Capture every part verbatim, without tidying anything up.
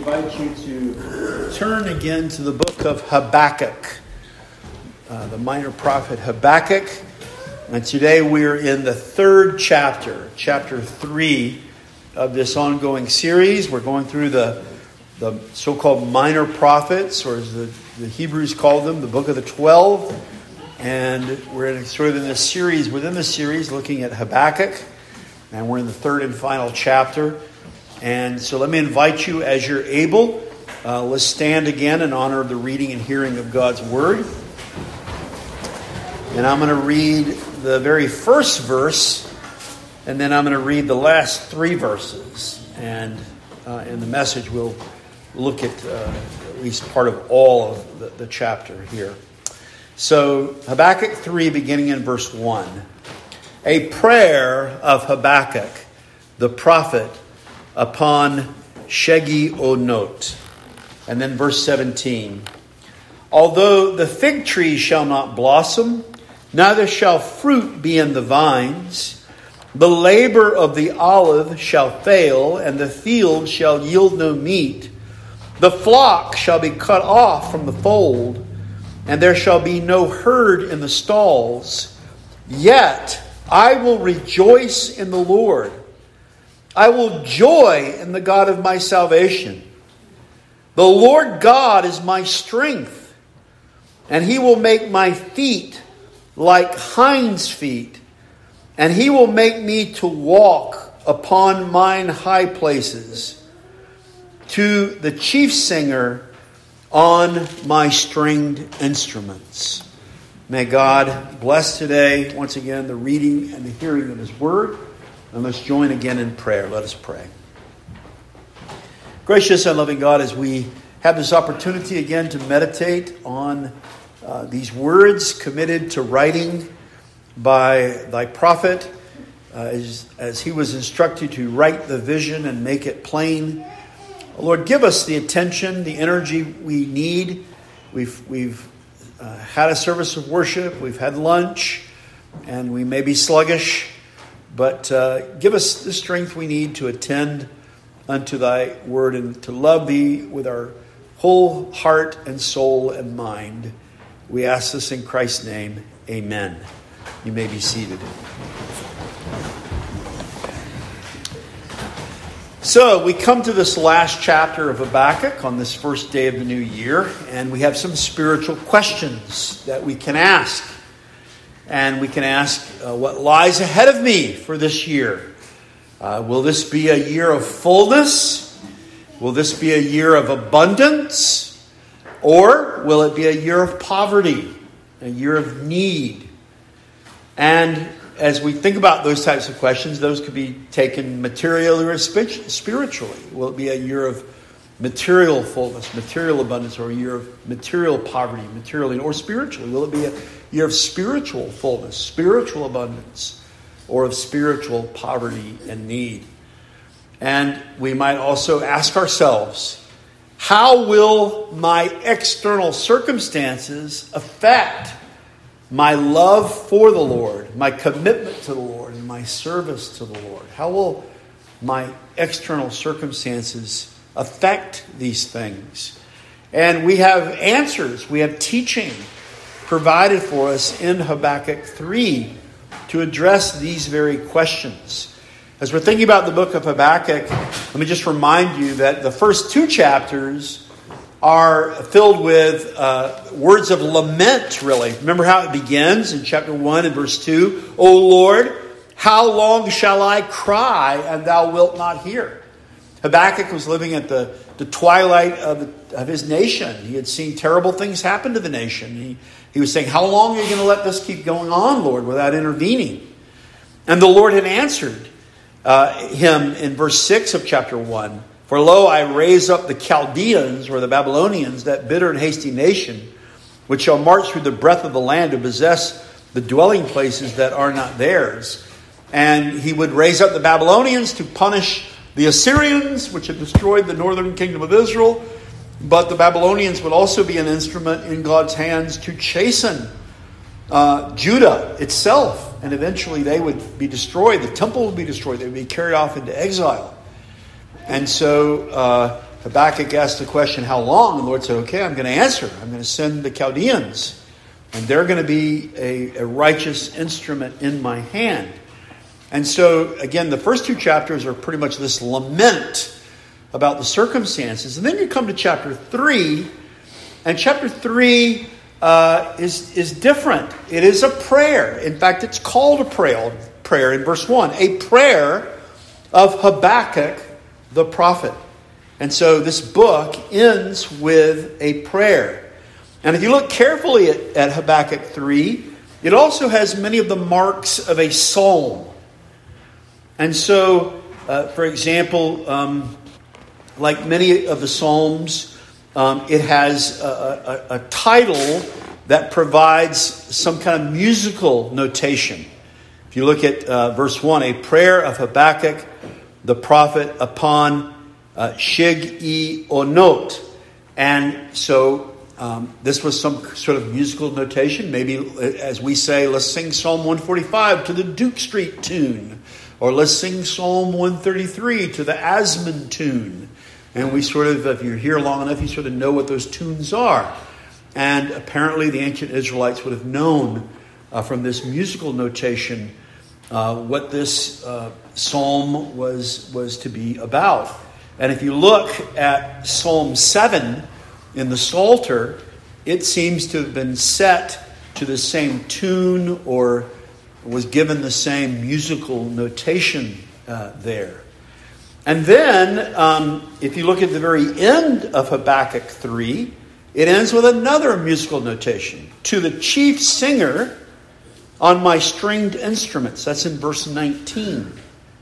invite you to turn again to the book of Habakkuk, uh, the minor prophet Habakkuk. And today we're in the third chapter, chapter three of this ongoing series. We're going through the, the so-called minor prophets, or as the, the Hebrews called them, the book of the twelve. And we're in, sort of in this series, within the series, looking at Habakkuk. And we're in the third and final chapter. And so let me invite you, as you're able, uh, let's stand again in honor of the reading and hearing of God's Word. And I'm going to read the very first verse, and then I'm going to read the last three verses. And uh, in the message, we'll look at uh, at least part of all of the, the chapter here. So Habakkuk three, beginning in verse one. A prayer of Habakkuk, the prophet, upon Shegi-Onot. And then verse seventeen. Although the fig tree shall not blossom, neither shall fruit be in the vines, the labor of the olive shall fail, and the field shall yield no meat. The flock shall be cut off from the fold, and there shall be no herd in the stalls. Yet I will rejoice in the Lord. I will joy in the God of my salvation. The Lord God is my strength, and he will make my feet like hinds' feet, and he will make me to walk upon mine high places, to the chief singer on my stringed instruments. May God bless today, once again, the reading and the hearing of his word. And let's join again in prayer. Let us pray. Gracious and loving God, as we have this opportunity again to meditate on uh, these words committed to writing by thy prophet, uh, as, as he was instructed to write the vision and make it plain. Lord, give us the attention, the energy we need. We've, we've uh, had a service of worship, we've had lunch, and we may be sluggish. But uh, give us the strength we need to attend unto thy word and to love thee with our whole heart and soul and mind. We ask this in Christ's name. Amen. You may be seated. So we come to this last chapter of Habakkuk on this first day of the new year, and we have some spiritual questions that we can ask. And we can ask, uh, what lies ahead of me for this year? Uh, will this be a year of fullness? Will this be a year of abundance? Or will it be a year of poverty, a year of need? And as we think about those types of questions, those could be taken materially or spiritually. Will it be a year of material fullness, material abundance, or a year of material poverty, materially, or spiritually? Will it be a year of spiritual fullness, spiritual abundance, or of spiritual poverty and need? And we might also ask ourselves, how will my external circumstances affect my love for the Lord, my commitment to the Lord, and my service to the Lord? How will my external circumstances affect these things? And we have answers, we have teaching provided for us in Habakkuk three to address these very questions. As we're thinking about the book of Habakkuk, let me just remind you that the first two chapters are filled with uh, words of lament, really. Remember how it begins in chapter one and verse two? O Lord, how long shall I cry and thou wilt not hear? Habakkuk was living at the, the twilight of, the, of his nation. He had seen terrible things happen to the nation. He, he was saying, how long are you going to let this keep going on, Lord, without intervening? And the Lord had answered uh, him in verse six of chapter one. For lo, I raise up the Chaldeans, or the Babylonians, that bitter and hasty nation, which shall march through the breadth of the land to possess the dwelling places that are not theirs. And he would raise up the Babylonians to punish the Assyrians, which had destroyed the northern kingdom of Israel. But the Babylonians would also be an instrument in God's hands to chasten uh, Judah itself. And eventually they would be destroyed. The temple would be destroyed. They would be carried off into exile. And so uh, Habakkuk asked the question, how long? And the Lord said, okay, I'm going to answer. I'm going to send the Chaldeans. And they're going to be a, a righteous instrument in my hand. And so, again, the first two chapters are pretty much this lament about the circumstances. And then you come to chapter three. And chapter three uh, is, is different. It is a prayer. In fact, it's called a prayer, prayer in verse one. A prayer of Habakkuk the prophet. And so this book ends with a prayer. And if you look carefully at, at Habakkuk three, it also has many of the marks of a psalm. And so, uh, for example, um, like many of the psalms, um, it has a, a, a title that provides some kind of musical notation. If you look at uh, verse one, a prayer of Habakkuk the prophet upon uh, Shig-e-onot. And so um, this was some sort of musical notation. Maybe as we say, let's sing Psalm one forty-five to the Duke Street tune. Or let's sing Psalm one thirty-three to the Asman tune. And we sort of, if you're here long enough, you sort of know what those tunes are. And apparently the ancient Israelites would have known uh, from this musical notation uh, what this uh, psalm was, was to be about. And if you look at Psalm seven in the Psalter, it seems to have been set to the same tune or was given the same musical notation uh, there. And then, um, if you look at the very end of Habakkuk three, it ends with another musical notation. To the chief singer on my stringed instruments. That's in verse nineteen.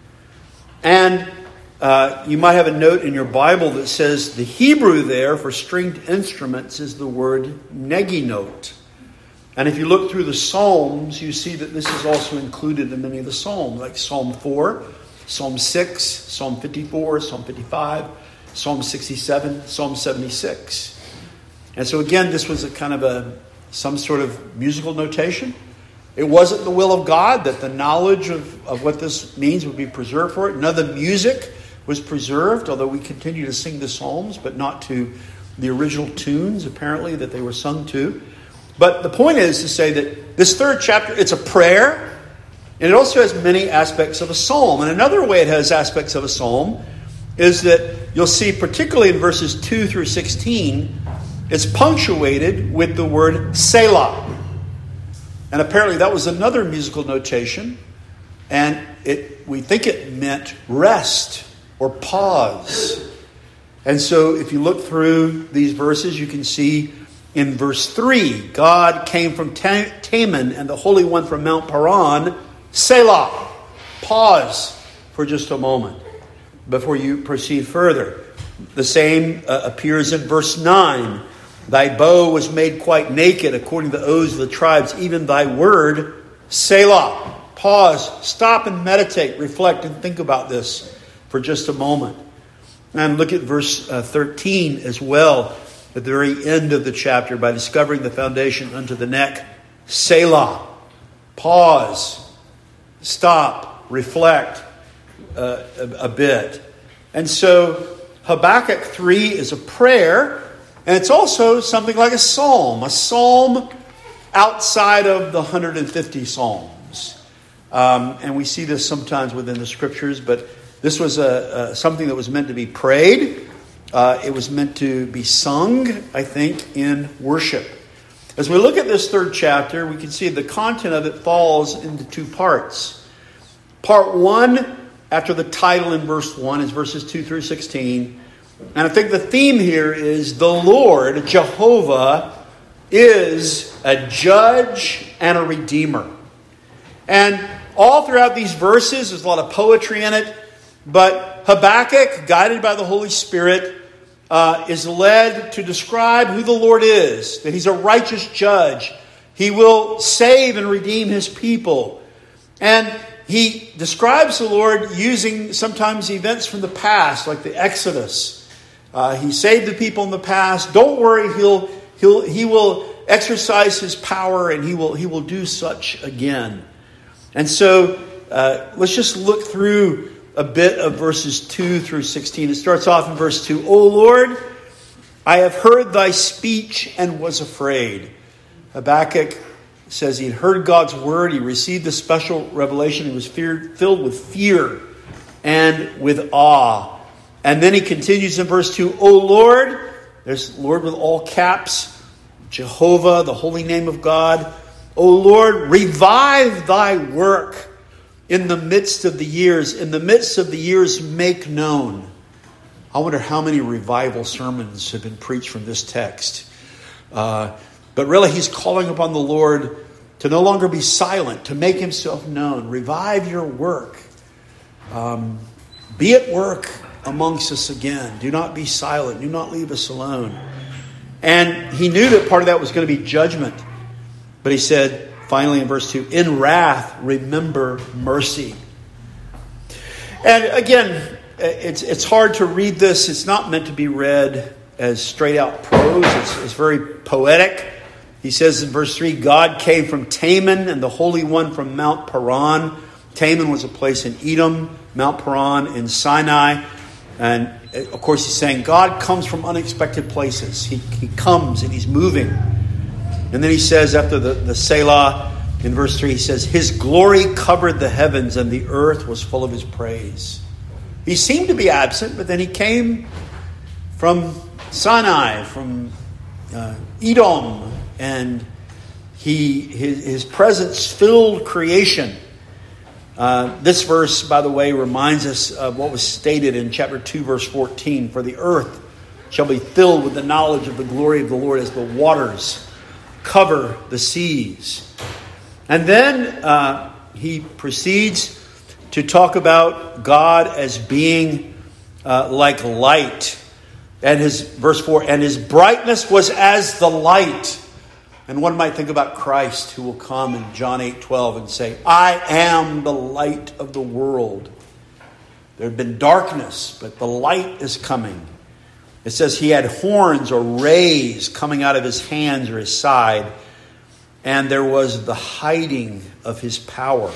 And uh, you might have a note in your Bible that says the Hebrew there for stringed instruments is the word neginot. And if you look through the Psalms, you see that this is also included in many of the Psalms, like Psalm four, Psalm six, Psalm fifty-four, Psalm fifty-five, Psalm sixty-seven, Psalm seventy-six. And so again, this was a kind of a some sort of musical notation. It wasn't the will of God that the knowledge of, of what this means would be preserved for it. None of the music was preserved, although we continue to sing the Psalms, but not to the original tunes, apparently, that they were sung to. But the point is to say that this third chapter, it's a prayer, and it also has many aspects of a psalm. And another way it has aspects of a psalm is that you'll see, particularly in verses two through sixteen, it's punctuated with the word Selah. And apparently that was another musical notation, and it we think it meant rest or pause. And so if you look through these verses, you can see in verse three, God came from Teman and the Holy One from Mount Paran, Selah. Pause for just a moment before you proceed further. The same uh, appears in verse nine. Thy bow was made quite naked according to the oaths of the tribes, even thy word, Selah. Pause, stop and meditate, reflect and think about this for just a moment. And look at verse uh, thirteen as well. At the very end of the chapter, by discovering the foundation unto the neck, Selah. Pause, stop, reflect uh, a, a bit. And so Habakkuk three is a prayer, and it's also something like a psalm, a psalm outside of the one hundred fifty psalms. Um, and we see this sometimes within the scriptures, but this was a, a something that was meant to be prayed. Uh, it was meant to be sung, I think, in worship. As we look at this third chapter, we can see the content of it falls into two parts. Part one, after the title in verse one, is verses two through sixteen. And I think the theme here is the Lord, Jehovah, is a judge and a redeemer. And all throughout these verses, there's a lot of poetry in it. But Habakkuk, guided by the Holy Spirit, uh, is led to describe who the Lord is. That He's a righteous judge. He will save and redeem His people. And he describes the Lord using sometimes events from the past, like the Exodus. Uh, he saved the people in the past. Don't worry, he'll he'll he will exercise his power, and he will he will do such again. And so uh, let's just look through a bit of verses two through sixteen. It starts off in verse two. O Lord, I have heard thy speech and was afraid. Habakkuk says he had heard God's word. He received the special revelation. He was feared, filled with fear and with awe. And then he continues in verse two. O Lord, there's Lord with all caps, Jehovah, the holy name of God. O Lord, revive thy work in the midst of the years. In the midst of the years, make known. I wonder how many revival sermons have been preached from this text. Uh, but really, he's calling upon the Lord to no longer be silent, to make himself known. Revive your work. Um, be at work amongst us again. Do not be silent. Do not leave us alone. And he knew that part of that was going to be judgment. But he said, finally in verse two, in wrath, remember mercy. And again, it's it's hard to read this. It's not meant to be read as straight out prose. It's, it's very poetic. He says in verse three, God came from Teman and the Holy One from Mount Paran. Teman was a place in Edom, Mount Paran in Sinai. And of course he's saying God comes from unexpected places. He, he comes and he's moving. And then he says after the, the Selah, in verse three, he says, his glory covered the heavens and the earth was full of his praise. He seemed to be absent, but then he came from Sinai, from uh, Edom, and he his, his presence filled creation. Uh, this verse, by the way, reminds us of what was stated in chapter two, verse fourteen. For the earth shall be filled with the knowledge of the glory of the Lord as the waters cover the seas. And then uh, he proceeds to talk about God as being uh, like light. And his verse four, and his brightness was as the light. And one might think about Christ, who will come in John eight twelve and say, I am the light of the world. There had been darkness, but the light is coming. It says he had horns or rays coming out of his hands or his side. And there was the hiding of his power.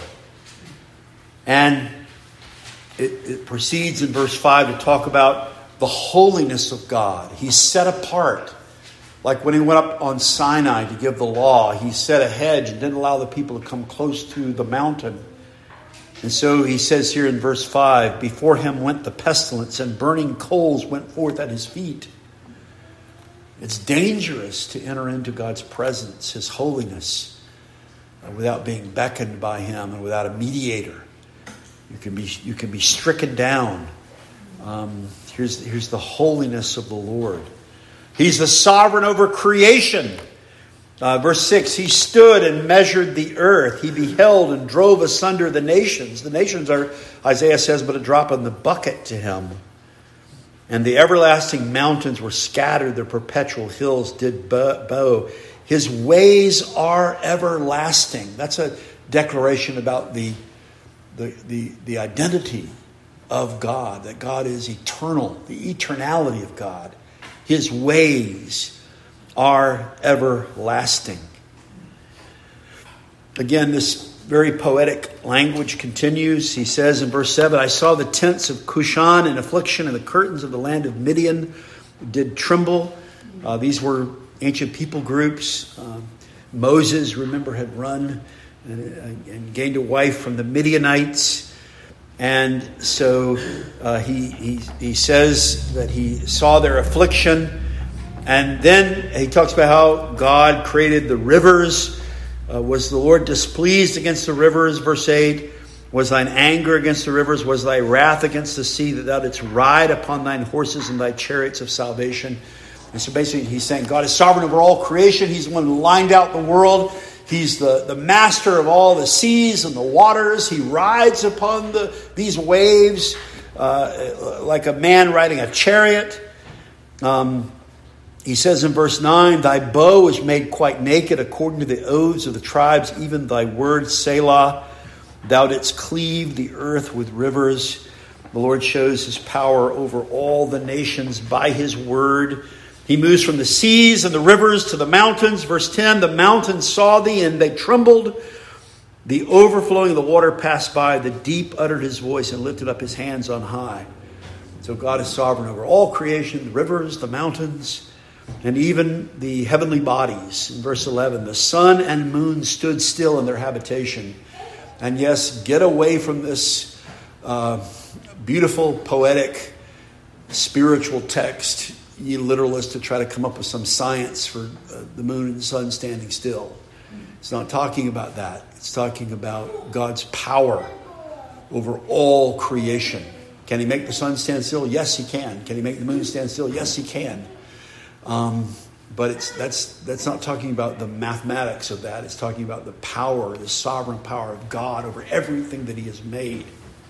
And it, it proceeds in verse five to talk about the holiness of God. He's set apart. Like when he went up on Sinai to give the law, he set a hedge and didn't allow the people to come close to the mountain. And so he says here in verse five, before him went the pestilence and burning coals went forth at his feet. It's dangerous to enter into God's presence, his holiness, uh, without being beckoned by him and without a mediator. You can be you can be stricken down. Um, here's, here's the holiness of the Lord. He's the sovereign over creation. Uh, verse six, he stood and measured the earth. He beheld and drove asunder the nations. The nations are, Isaiah says, but a drop in the bucket to him. And the everlasting mountains were scattered. The perpetual hills did bow. His ways are everlasting. That's a declaration about the, the, the, the identity of God, that God is eternal, the eternality of God. His ways are everlasting. Again, this very poetic language continues. He says in verse seven, I saw the tents of Cushan in affliction, and the curtains of the land of Midian did tremble. Uh, these were ancient people groups. Uh, Moses, remember, had run and, and gained a wife from the Midianites. And so uh, he, he he says that he saw their affliction. And then he talks about how God created the rivers. Uh, was the Lord displeased against the rivers? Verse eight. Was thine anger against the rivers? Was thy wrath against the sea, that thou didst ride upon thine horses and thy chariots of salvation? And so basically he's saying God is sovereign over all creation. He's the one who lined out the world. He's the, the master of all the seas and the waters. He rides upon the these waves uh, like a man riding a chariot. Um, he says in verse nine, thy bow is made quite naked according to the oaths of the tribes, even thy word, Selah. Thou didst cleave the earth with rivers. The Lord shows his power over all the nations by his word. He moves from the seas and the rivers to the mountains. Verse ten, the mountains saw thee and they trembled. The overflowing of the water passed by. The deep uttered his voice and lifted up his hands on high. So God is sovereign over all creation, the rivers, the mountains, and even the heavenly bodies. In verse eleven, the sun and moon stood still in their habitation. And yes, get away from this uh, beautiful, poetic, spiritual text, ye literalists, to try to come up with some science for uh, the moon and the sun standing still. It's not talking about that. It's talking about God's power over all creation. Can he make the sun stand still? Yes, he can. Can he make the moon stand still? Yes, he can. Um, but it's that's that's not talking about the mathematics of that. It's talking about the power, the sovereign power of God over everything that he has made.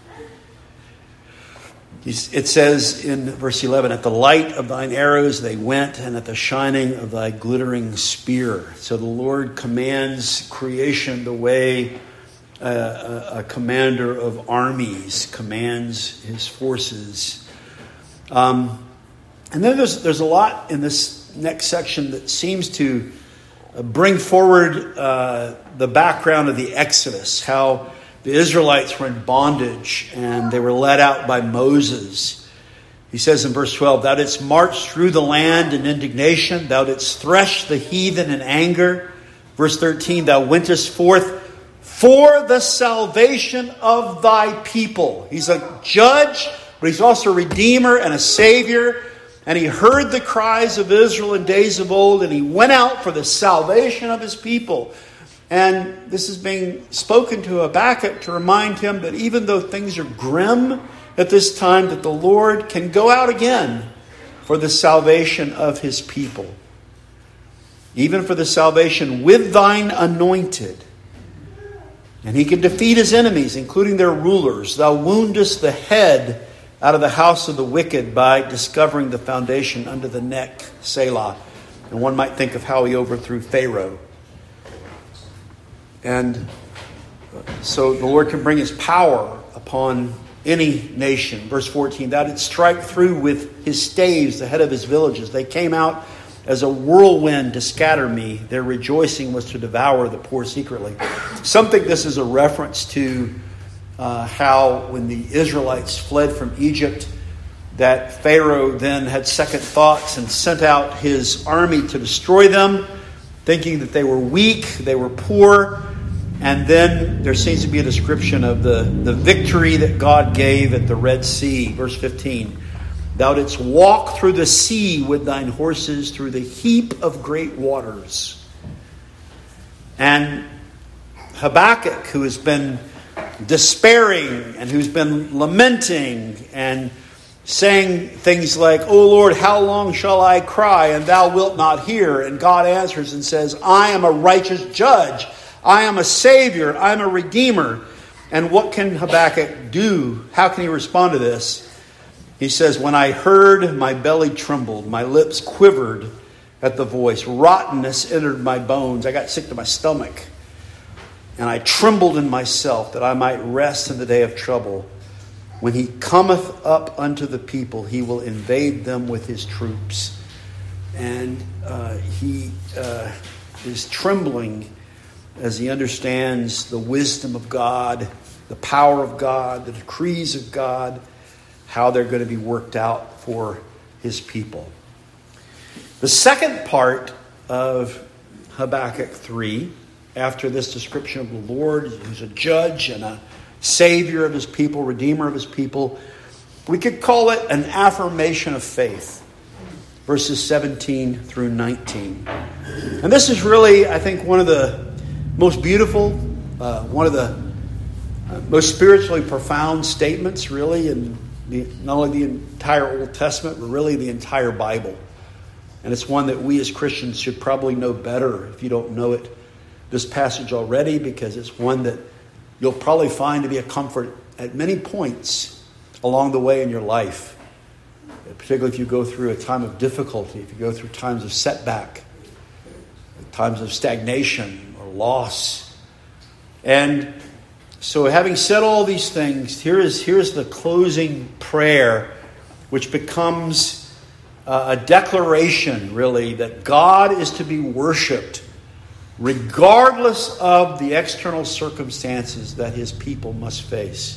It says in verse eleven, at the light of thine arrows they went, and at the shining of thy glittering spear. So the Lord commands creation the way a, a, a commander of armies commands his forces. Um, and then there's there's a lot in this next section that seems to bring forward uh, the background of the Exodus, how the Israelites were in bondage and they were led out by Moses. He says in verse twelve, thou didst march through the land in indignation. Thou didst thresh the heathen in anger. Verse thirteen, thou wentest forth for the salvation of thy people. He's a judge, but he's also a redeemer and a savior. And he heard the cries of Israel in days of old, and he went out for the salvation of his people. And this is being spoken to Habakkuk to remind him that even though things are grim at this time, that the Lord can go out again for the salvation of his people. Even for the salvation with thine anointed. And he can defeat his enemies, including their rulers. Thou woundest the head out of the house of the wicked by discovering the foundation under the neck, Selah. And one might think of how he overthrew Pharaoh. And so the Lord can bring his power upon any nation. Verse fourteen, thou didst strike through with his staves the head of his villages. They came out as a whirlwind to scatter me. Their rejoicing was to devour the poor secretly. Some think this is a reference to uh, how when the Israelites fled from Egypt, that Pharaoh then had second thoughts and sent out his army to destroy them, thinking that they were weak, they were poor. And then there seems to be a description of the, the victory that God gave at the Red Sea. Verse fifteen, thou didst walk through the sea with thine horses, through the heap of great waters. And Habakkuk, who has been despairing and who's been lamenting and saying things like, O Lord, how long shall I cry and thou wilt not hear? And God answers and says, I am a righteous judge. I am a savior. I am a redeemer. And what can Habakkuk do? How can he respond to this? He says, when I heard, my belly trembled. My lips quivered at the voice. Rottenness entered my bones. I got sick to my stomach. And I trembled in myself that I might rest in the day of trouble. When he cometh up unto the people, he will invade them with his troops. And uh, he uh, is trembling as he understands the wisdom of God, the power of God, the decrees of God, how they're going to be worked out for his people. The second part of Habakkuk three, after this description of the Lord, who's a judge and a savior of his people, redeemer of his people, we could call it an affirmation of faith. Verses seventeen through nineteen. And this is really, I think, one of the most beautiful, uh, one of the uh, most spiritually profound statements, really, in the, not only the entire Old Testament, but really the entire Bible. And it's one that we as Christians should probably know better if you don't know it, this passage already, because it's one that you'll probably find to be a comfort at many points along the way in your life. Particularly if you go through a time of difficulty, if you go through times of setback, times of stagnation or loss. And so having said all these things, here is here's the closing prayer, which becomes uh, a declaration, really, that God is to be worshipped regardless of the external circumstances that his people must face.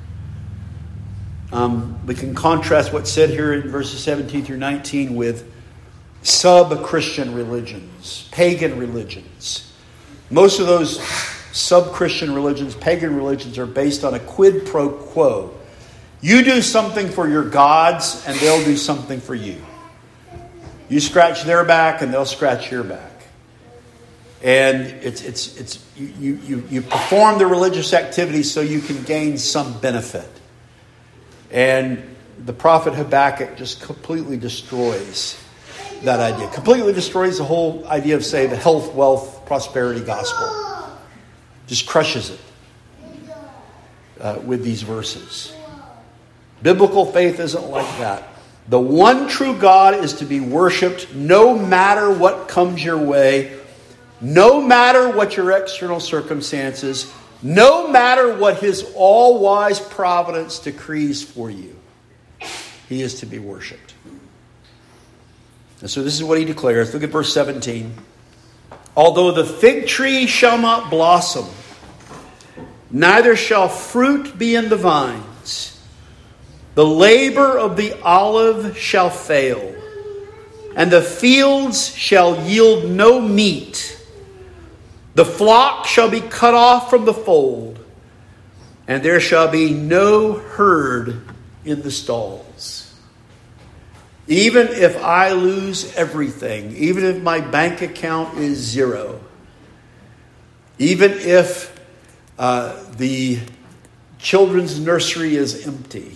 Um, we can contrast what's said here in verses seventeen through nineteen with sub-Christian religions, pagan religions. Most of those sub-Christian religions, pagan religions, are based on a quid pro quo. You do something for your gods, and they'll do something for you. You scratch their back, and they'll scratch your back. And it's it's it's you you you perform the religious activities so you can gain some benefit. And the prophet Habakkuk just completely destroys that idea. Completely destroys the whole idea of, say, the health, wealth, prosperity gospel. Just crushes it uh, with these verses. Biblical faith isn't like that. The one true God is to be worshipped no matter what comes your way, no matter what your external circumstances, no matter what his all-wise providence decrees for you. He is to be worshipped. And so this is what he declares. Look at verse seventeen. Although the fig tree shall not blossom, neither shall fruit be in the vines, the labor of the olive shall fail, and the fields shall yield no meat. The flock shall be cut off from the fold, and there shall be no herd in the stalls. Even if I lose everything, even if my bank account is zero, even if uh, the children's nursery is empty,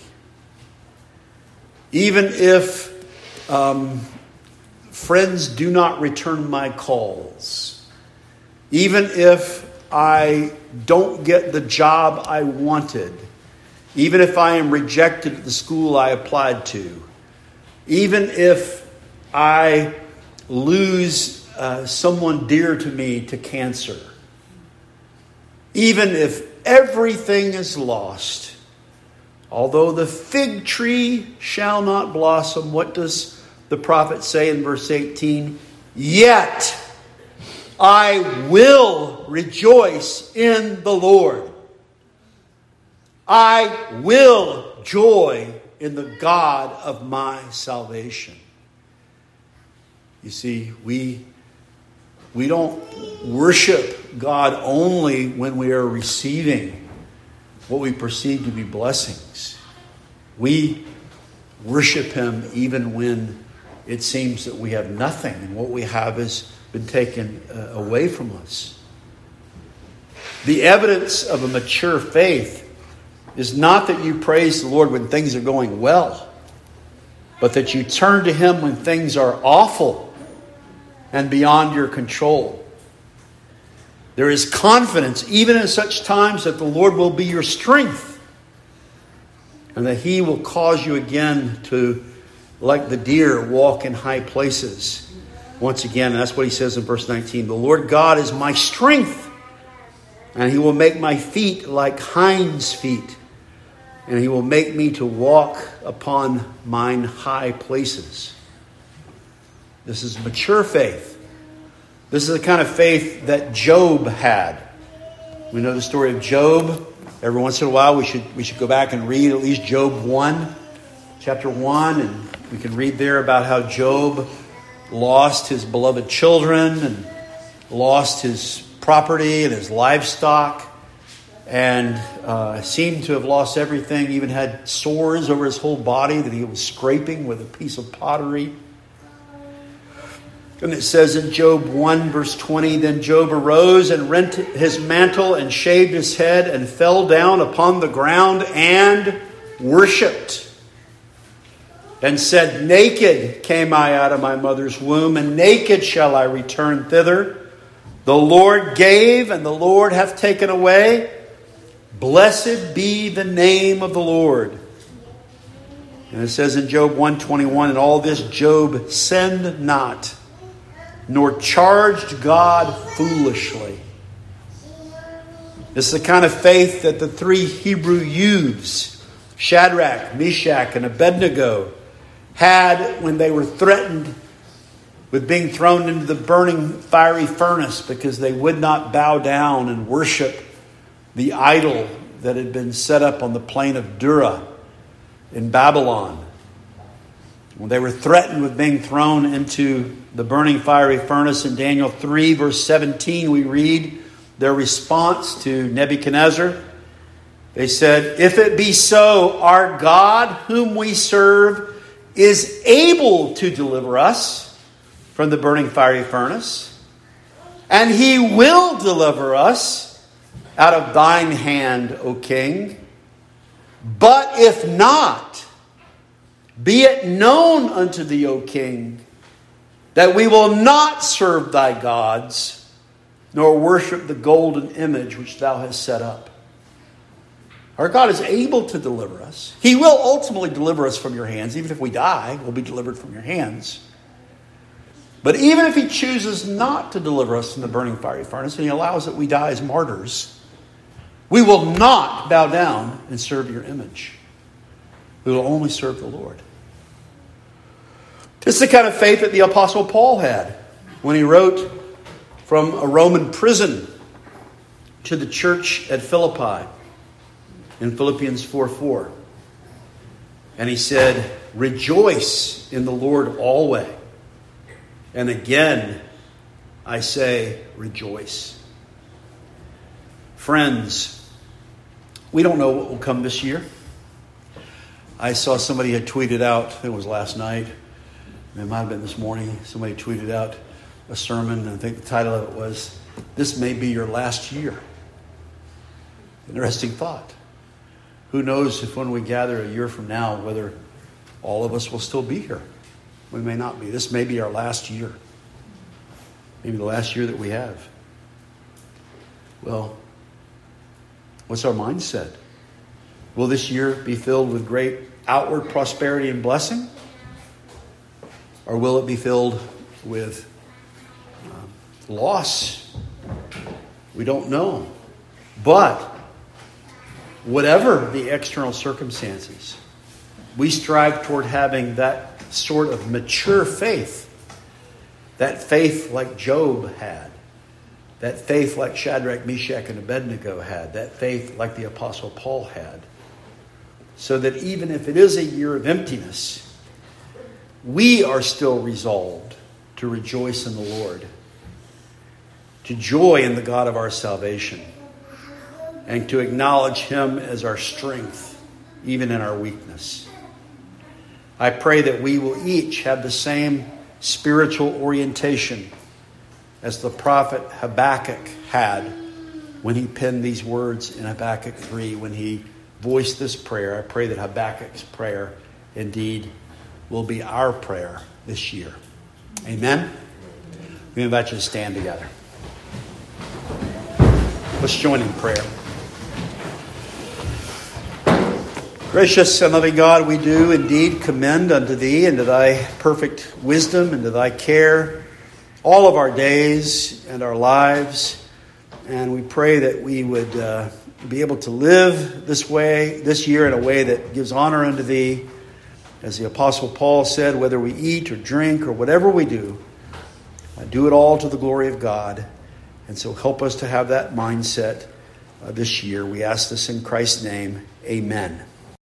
even if um, friends do not return my calls, even if I don't get the job I wanted, even if I am rejected at the school I applied to, even if I lose uh, someone dear to me to cancer, even if everything is lost, although the fig tree shall not blossom, what does the prophet say in verse eighteen? Yet I will rejoice in the Lord. I will joy in the God of my salvation. You see, we, we don't worship God only when we are receiving what we perceive to be blessings. We worship him even when it seems that we have nothing and what we have has been taken uh, away from us. The evidence of a mature faith is not that you praise the Lord when things are going well, but that you turn to him when things are awful and beyond your control. There is confidence even in such times that the Lord will be your strength and that he will cause you again to, like the deer, walk in high places. Once again, and that's what he says in verse nineteen. The Lord God is my strength, and he will make my feet like hinds' feet, and he will make me to walk upon mine high places. This is mature faith. This is the kind of faith that Job had. We know the story of Job. Every once in a while we should we should go back and read at least Job one, chapter one, and we can read there about how Job lost his beloved children and lost his property and his livestock and uh, seemed to have lost everything, even had sores over his whole body that he was scraping with a piece of pottery. And it says in Job one verse twenty, then Job arose and rent his mantle and shaved his head and fell down upon the ground and worshipped. And said, naked came I out of my mother's womb, and naked shall I return thither. The Lord gave, and the Lord hath taken away. Blessed be the name of the Lord. And it says in Job one twenty-one, in all this Job sinned not, nor charged God foolishly. This is the kind of faith that the three Hebrew youths, Shadrach, Meshach, and Abednego, had when they were threatened with being thrown into the burning fiery furnace because they would not bow down and worship the idol that had been set up on the plain of Dura in Babylon. When they were threatened with being thrown into the burning fiery furnace, in Daniel three verse seventeen we read their response to Nebuchadnezzar. They said, "If it be so, our God whom we serve is able to deliver us from the burning fiery furnace, and he will deliver us out of thine hand, O king. But if not, be it known unto thee, O king, that we will not serve thy gods, nor worship the golden image which thou hast set up." Our God is able to deliver us. He will ultimately deliver us from your hands. Even if we die, we'll be delivered from your hands. But even if he chooses not to deliver us from the burning fiery furnace, and he allows that we die as martyrs, we will not bow down and serve your image. We will only serve the Lord. This is the kind of faith that the Apostle Paul had when he wrote from a Roman prison to the church at Philippi in Philippians four four. And he said, "Rejoice in the Lord always. And again, I say, rejoice." Friends, we don't know what will come this year. I saw somebody had tweeted out, I think it was last night, it might have been this morning, somebody tweeted out a sermon, and I think the title of it was, "This may be your last year." Interesting thought. Who knows if when we gather a year from now, whether all of us will still be here. We may not be. This may be our last year. Maybe the last year that we have. Well, what's our mindset? Will this year be filled with great outward prosperity and blessing? Or will it be filled with uh, loss? We don't know. But whatever the external circumstances, we strive toward having that sort of mature faith. That faith like Job had. That faith like Shadrach, Meshach, and Abednego had. That faith like the Apostle Paul had. So that even if it is a year of emptiness, we are still resolved to rejoice in the Lord. To joy in the God of our salvation. And to acknowledge him as our strength, even in our weakness. I pray that we will each have the same spiritual orientation as the prophet Habakkuk had when he penned these words in Habakkuk three, when he voiced this prayer. I pray that Habakkuk's prayer indeed will be our prayer this year. Amen? We invite you to stand together. Let's join in prayer. Gracious and loving God, we do indeed commend unto thee and to thy perfect wisdom and to thy care all of our days and our lives. And we pray that we would uh, be able to live this way, this year in a way that gives honor unto thee. As the Apostle Paul said, whether we eat or drink or whatever we do, uh, do it all to the glory of God. And so help us to have that mindset uh, this year. We ask this in Christ's name. Amen.